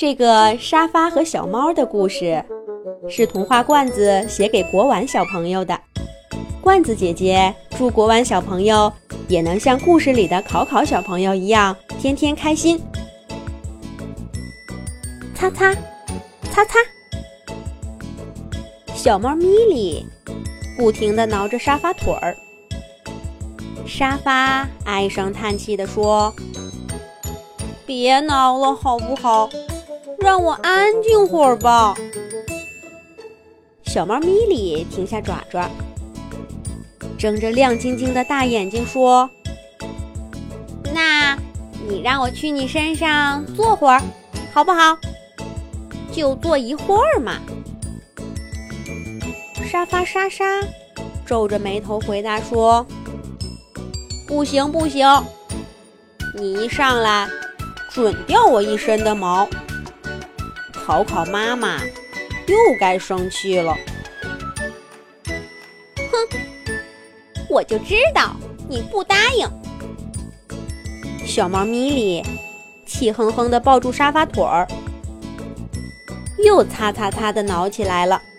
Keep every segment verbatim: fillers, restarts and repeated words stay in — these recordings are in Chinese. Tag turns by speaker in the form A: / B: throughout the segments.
A: 这个沙发和小猫的故事是童话罐子写给国婉小朋友的。罐子姐姐祝国婉小朋友也能像故事里的考考小朋友一样天天开心。擦擦擦擦，小猫咪莉不停地挠着沙发腿儿。沙发唉声叹气地说：别挠了好不好，让我安静会儿吧。小猫咪莉停下爪爪，睁着亮晶晶的大眼睛说：那你让我去你身上坐会儿好不好？就坐一会儿嘛。沙发莎莎皱着眉头回答说：不行不行，你一上来准掉我一身的毛，考考妈妈又该生气了。哼，我就知道你不答应。小猫咪莉气哼哼地抱住沙发腿儿，又擦擦擦地挠起来了。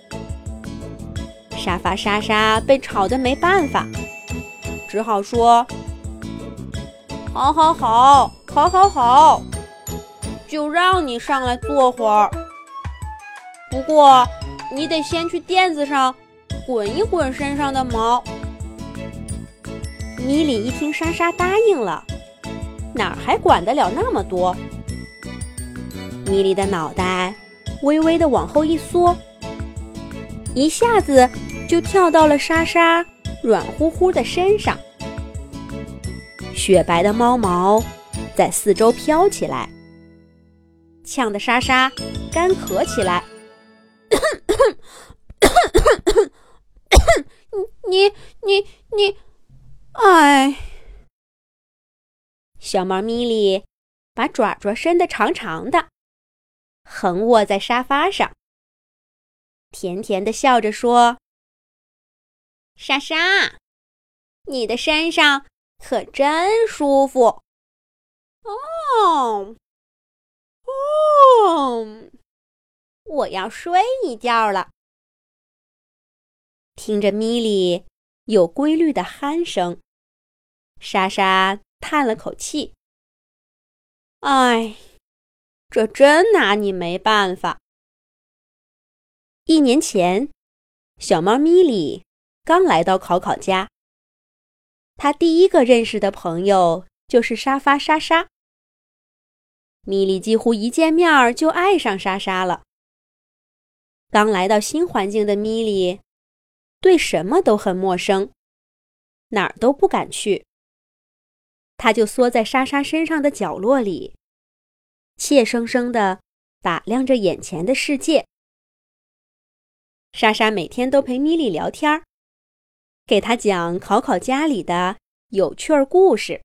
A: 沙发莎莎被吵得没办法，只好说：好好好好好好，就让你上来坐会儿。不过你得先去垫子上滚一滚身上的毛。咪莉一听莎莎答应了，哪儿还管得了那么多？咪莉的脑袋微微地往后一缩，一下子就跳到了莎莎软乎乎的身上。雪白的猫毛在四周飘起来，呛得莎莎干咳起来。你你你，哎！小猫咪莉把爪爪伸得长长的，横卧在沙发上，甜甜地笑着说：莎莎，你的身上可真舒服。哦哦，我要睡一觉了。听着咪莉有规律的鼾声，莎莎叹了口气：哎，这真拿你没办法。一年前，小猫咪莉刚来到考考家，他第一个认识的朋友就是沙发莎莎。咪莉几乎一见面就爱上莎莎了。刚来到新环境的咪莉对什么都很陌生，哪儿都不敢去。他就缩在莎莎身上的角落里，怯生生地打量着眼前的世界。莎莎每天都陪咪莉聊天，给她讲考考家里的有趣儿故事。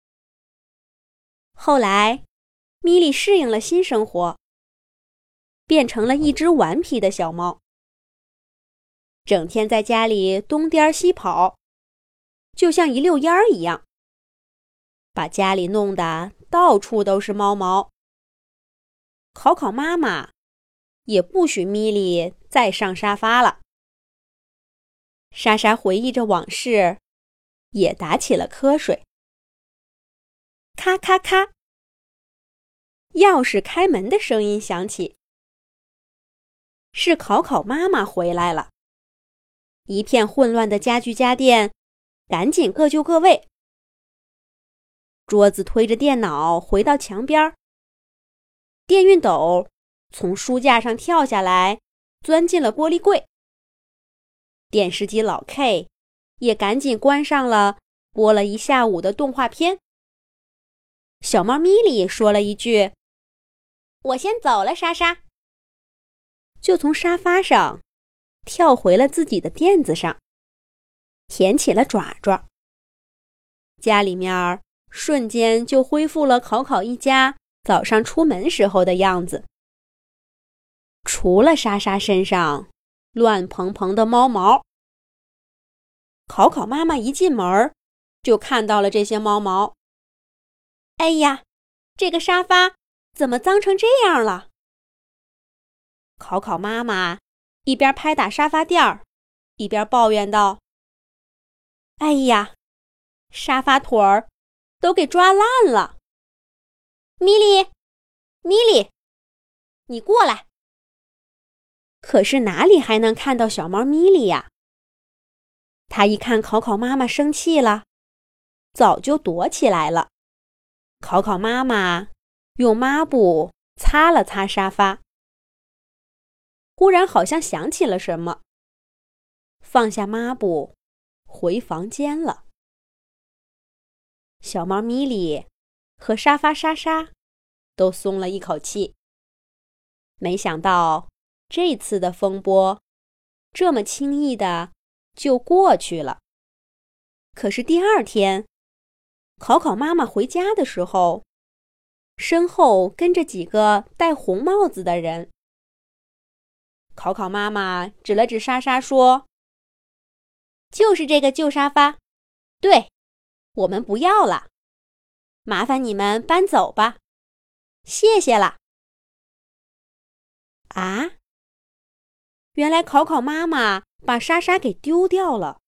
A: 后来，咪莉适应了新生活，变成了一只顽皮的小猫，整天在家里东颠西跑，就像一溜烟儿一样，把家里弄得到处都是猫毛。考考妈妈也不许咪莉再上沙发了。莎莎回忆着往事，也打起了瞌睡。咔咔咔，钥匙开门的声音响起，是考考妈妈回来了。一片混乱的家具家电赶紧各就各位。桌子推着电脑回到墙边，电熨斗从书架上跳下来，钻进了玻璃柜。电视机老 K 也赶紧关上了播了一下午的动画片。小猫咪莉说了一句：我先走了，莎莎，就从沙发上跳回了自己的垫子上，舔起了爪爪。家里面瞬间就恢复了考考一家早上出门时候的样子。除了莎莎身上乱蓬蓬的猫毛，考考妈妈一进门就看到了这些猫毛。哎呀，这个沙发怎么脏成这样了？考考妈妈一边拍打沙发垫儿，一边抱怨道：哎呀，沙发腿儿都给抓烂了。米莉，米莉，你过来。可是哪里还能看到小猫米莉呀？他一看考考妈妈生气了，早就躲起来了。考考妈妈用抹布擦了擦沙发，忽然好像想起了什么，放下抹布回房间了。小猫咪莉和沙发莎莎都松了一口气，没想到这次的风波这么轻易的就过去了。可是第二天，考考妈妈回家的时候，身后跟着几个戴红帽子的人。考考妈妈指了指莎莎说：就是这个旧沙发，对，我们不要了，麻烦你们搬走吧，谢谢了。啊，原来考考妈妈把莎莎给丢掉了。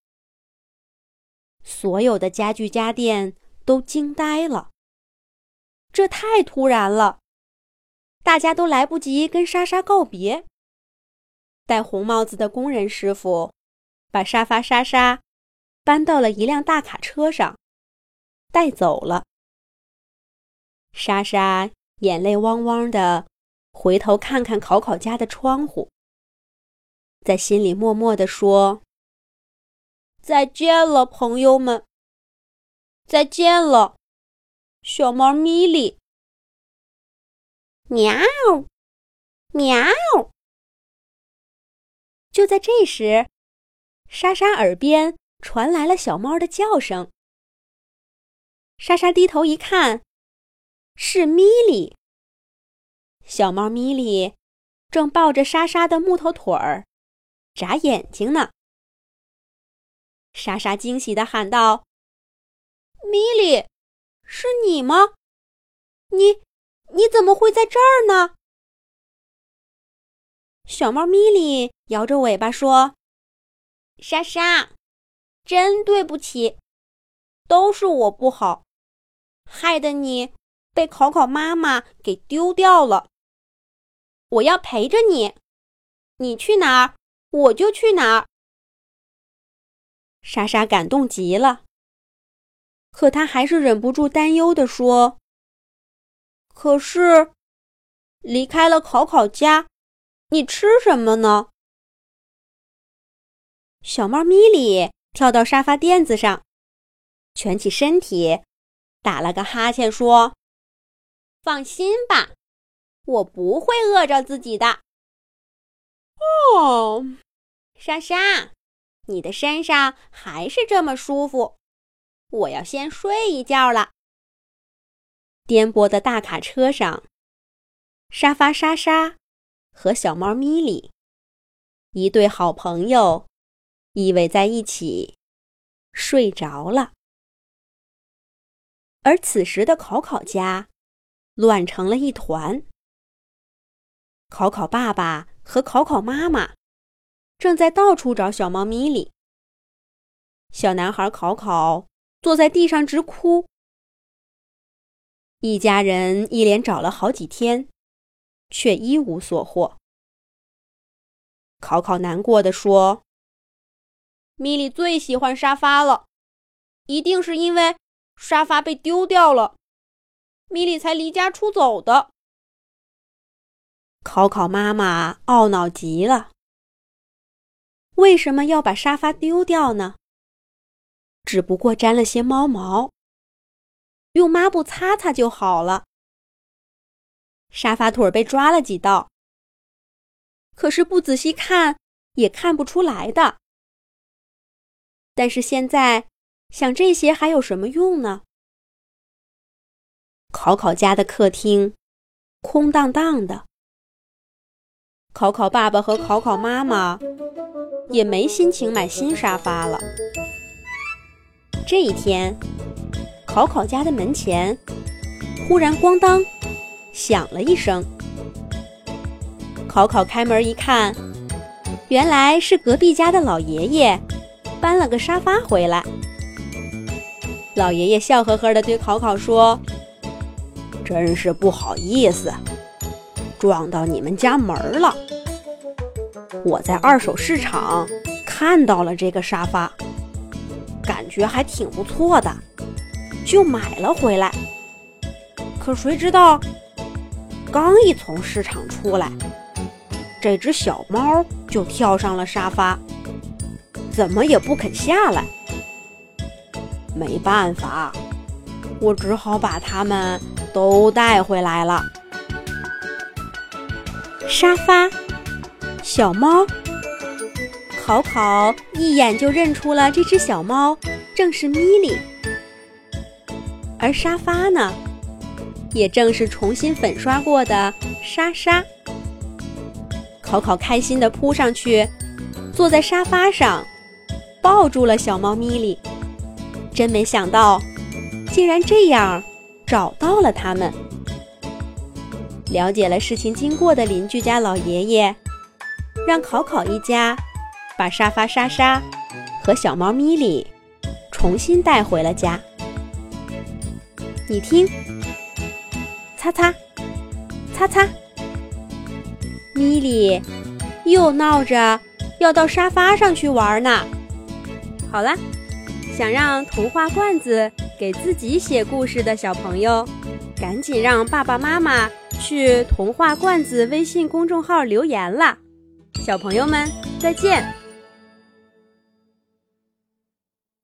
A: 所有的家具家电都惊呆了，这太突然了，大家都来不及跟莎莎告别。戴红帽子的工人师傅把沙发莎莎搬到了一辆大卡车上，带走了。莎莎眼泪汪汪地回头看看考考家的窗户，在心里默默地说：再见了，朋友们，再见了，小猫咪莉。喵，喵。就在这时，莎莎耳边传来了小猫的叫声。莎莎低头一看，是咪莉。小猫咪莉正抱着莎莎的木头腿儿，眨眼睛呢。莎莎惊喜地喊道：咪莉，是你吗？你，你怎么会在这儿呢？小猫咪莉摇着尾巴说：莎莎，真对不起，都是我不好，害得你被考考妈妈给丢掉了。我要陪着你，你去哪儿，我就去哪儿。莎莎感动极了，可她还是忍不住担忧地说：可是，离开了考考家，你吃什么呢？小猫咪莉跳到沙发垫子上，蜷起身体，打了个哈欠说：放心吧，我不会饿着自己的。哦，莎莎，你的身上还是这么舒服，我要先睡一觉了。颠簸的大卡车上，沙发莎莎和小猫咪莉，一对好朋友，依偎在一起，睡着了。而此时的考考家乱成了一团。考考爸爸和考考妈妈正在到处找小猫咪莉。小男孩考考坐在地上直哭。一家人一连找了好几天，却一无所获。考考难过地说：咪莉最喜欢沙发了，一定是因为沙发被丢掉了，咪莉才离家出走的。考考妈妈懊恼极了，为什么要把沙发丢掉呢？只不过沾了些猫毛，用抹布擦擦就好了。沙发腿被抓了几道，可是不仔细看也看不出来的。但是现在想这些还有什么用呢？考考家的客厅空荡荡的，考考爸爸和考考妈妈也没心情买新沙发了。这一天，考考家的门前忽然咣当响了一声。考考开门一看，原来是隔壁家的老爷爷搬了个沙发回来。老爷爷笑呵呵地对考考说：真是不好意思，撞到你们家门了。我在二手市场看到了这个沙发，感觉还挺不错的，就买了回来。可谁知道，刚一从市场出来，这只小猫就跳上了沙发，怎么也不肯下来。没办法，我只好把它们都带回来了。沙发，小猫，考考一眼就认出了这只小猫正是咪哩，而沙发呢，也正是重新粉刷过的莎莎。考考开心地扑上去，坐在沙发上，抱住了小猫咪哩。真没想到，竟然这样找到了它们。了解了事情经过的邻居家老爷爷，让考考一家把沙发莎莎和小猫咪哩重新带回了家。你听，擦擦擦擦，咪哩又闹着要到沙发上去玩呢。好啦，想让童话罐子给自己写故事的小朋友，赶紧让爸爸妈妈去童话罐子微信公众号留言啦！小朋友们，再见。